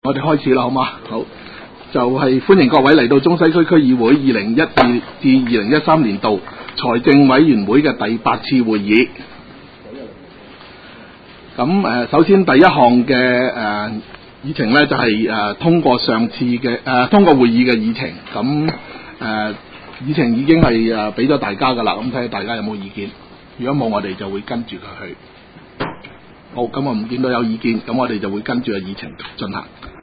我哋開始啦，好嘛？好，就係歡迎各位嚟到中西區區議會2012至2013年度財政委員會嘅第8次會議。咁首先第一項嘅議程呢，就係通過上次嘅通過會議嘅議程。咁議程已經係俾咗大家噶啦，咁睇下大家有冇意見。如果冇，我哋就會跟住佢去。好，咁我唔見到有意見，咁我哋就會跟住個議程進行。